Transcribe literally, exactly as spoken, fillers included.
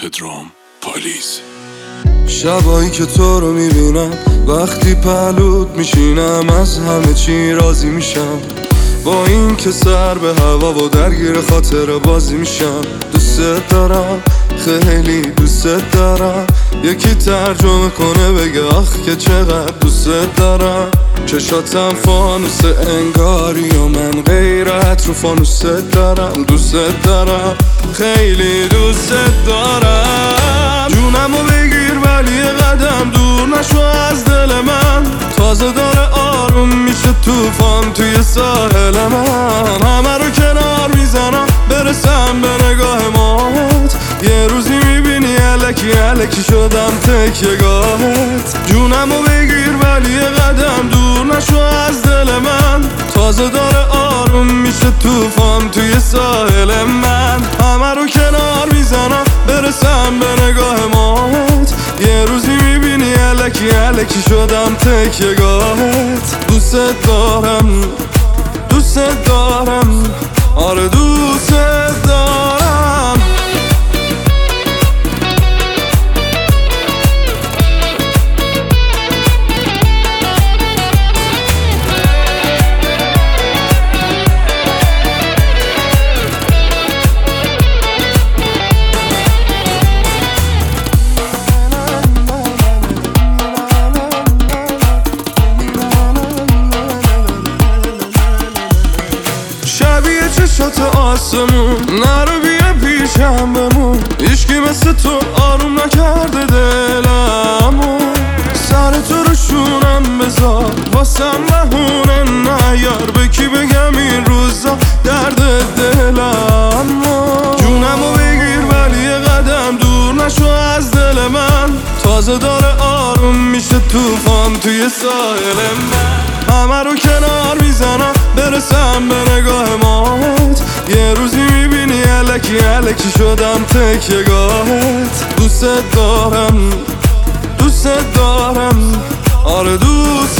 پدرام پالیز. شبایی که تو رو میبینم وقتی پهلوت میشینم از همه چی راضی میشم، با این که سر به هوا و درگیر خاطر بازی میشم. دوست دارم خیلی دوست دارم، یکی ترجمه کنه بگه آخ که چقدر دوست دارم. چشاتم فانوس انگاری و من غیرت رو فانوس دارم. دوست دارم خیلی دوست دارم، جونمو بگیر ولی قدم دور نشو از دل من. تازه داره آروم میشه طوفان توی ساحل من، همه رو کنار میزنم برسم به نگاه مات. یه روزی میبینی الکی الکی شدم تکیه گاهت. جونمو بگیر ولی قدم دور نشو از دل من، تازه داره آروم میشه طوفان توی ساحل من. همه رو کنار میزنم برسم به نگاه مات. یه روزی میبینی الکی الکی شدم تکیه گاهت. دوست دارم دوست دارم آره دوست دارم. شبیه چشات آسمون نرو بیا پیشم بمون، هیچکی مثل تو آروم نکرده دلمو. سر تو رو شونم بذار واسم بهونه نیار، به کی بگم این روزا درد دلمو. جونمو بگیر ولی قدم دور نشو از دل من، تازه داره آروم میشه طوفان توی ساحل من. همه رو کنار میزنم برسم به نگاه مات. یه روزی میبینی الکی الکی شدم تکیه گاهت. دوست دارم دوست دارم آره دوست